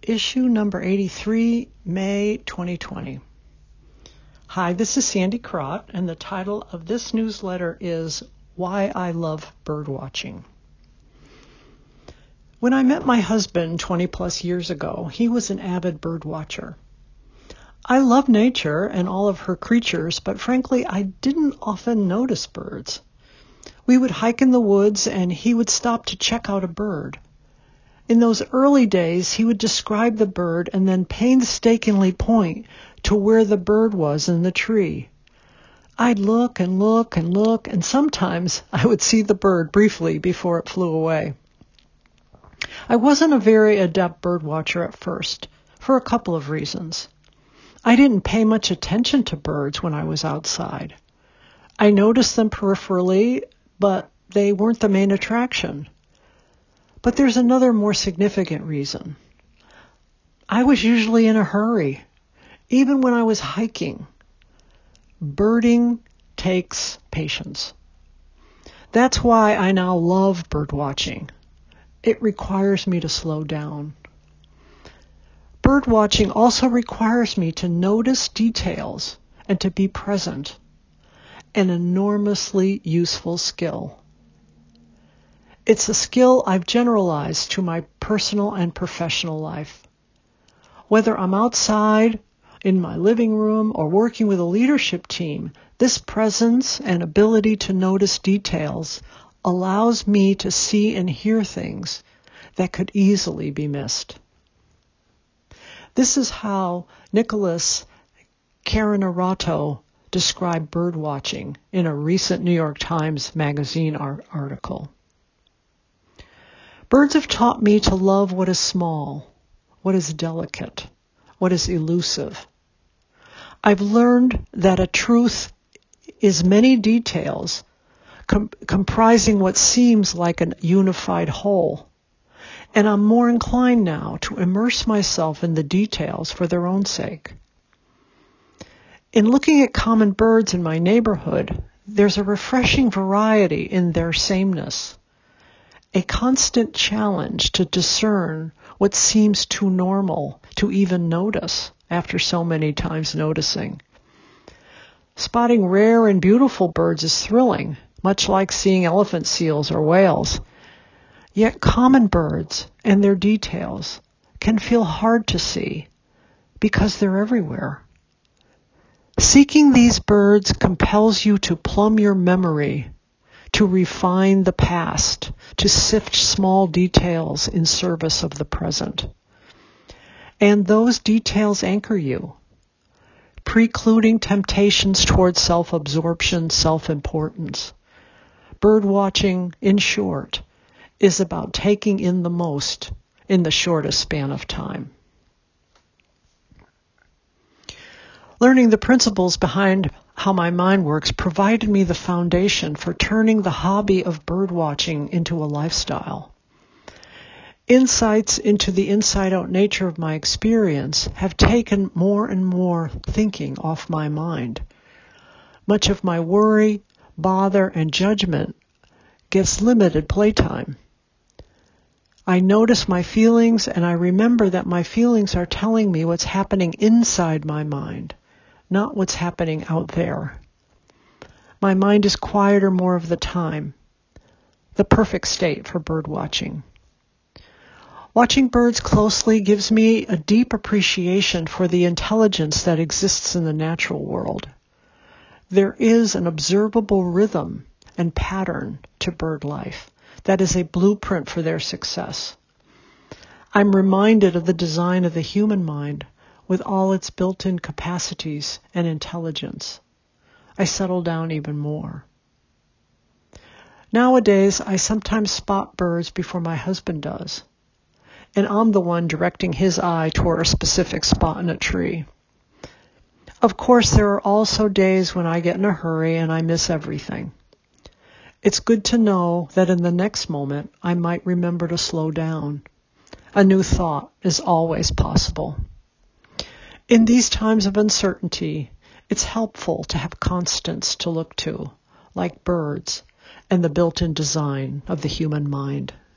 issue number 83, May 2020. Hi, this is Sandy Crott, and the title of this newsletter is Why I Love Birdwatching. When I met my husband 20 plus years ago, he was an avid birdwatcher. I love nature and all of her creatures, but frankly, I didn't often notice birds. We would hike in the woods, and he would stop to check out a bird. In those early days, he would describe the bird and then painstakingly point to where the bird was in the tree. I'd look and look and look, and sometimes I would see the bird briefly before it flew away. I wasn't a very adept bird watcher at first, for a couple of reasons. I didn't pay much attention to birds when I was outside. I noticed them peripherally, but they weren't the main attraction. But there's another more significant reason. I was usually in a hurry, even when I was hiking. Birding takes patience. That's why I now love bird watching. It requires me to slow down. Bird watching also requires me to notice details and to be present, an enormously useful skill. It's a skill I've generalized to my personal and professional life. Whether I'm outside, in my living room, or working with a leadership team, this presence and ability to notice details allows me to see and hear things that could easily be missed. This is how Nicholas Carinarato described bird watching in a recent New York Times Magazine article. Birds have taught me to love what is small, what is delicate, what is elusive. I've learned that a truth is many details comprising what seems like a unified whole. And I'm more inclined now to immerse myself in the details for their own sake. In looking at common birds in my neighborhood, there's a refreshing variety in their sameness. A constant challenge to discern what seems too normal to even notice after so many times noticing. Spotting rare and beautiful birds is thrilling, much like seeing elephant seals or whales. Yet common birds and their details can feel hard to see because they're everywhere. Seeking these birds compels you to plumb your memory, to refine the past, to sift small details in service of the present. And those details anchor you, precluding temptations towards self-absorption, self-importance. Bird watching, in short, is about taking in the most in the shortest span of time. Learning the principles behind how my mind works provided me the foundation for turning the hobby of bird watching into a lifestyle. Insights into the inside-out nature of my experience have taken more and more thinking off my mind. Much of my worry, bother, and judgment gets limited playtime. I notice my feelings, and I remember that my feelings are telling me what's happening inside my mind, not what's happening out there. My mind is quieter more of the time, the perfect state for bird watching. Watching birds closely gives me a deep appreciation for the intelligence that exists in the natural world. There is an observable rhythm and pattern to bird life that is a blueprint for their success. I'm reminded of the design of the human mind with all its built-in capacities and intelligence. I settle down even more. Nowadays, I sometimes spot birds before my husband does, and I'm the one directing his eye toward a specific spot in a tree. Of course, there are also days when I get in a hurry and I miss everything. It's good to know that in the next moment, I might remember to slow down. A new thought is always possible. In these times of uncertainty, it's helpful to have constants to look to, like birds and the built-in design of the human mind.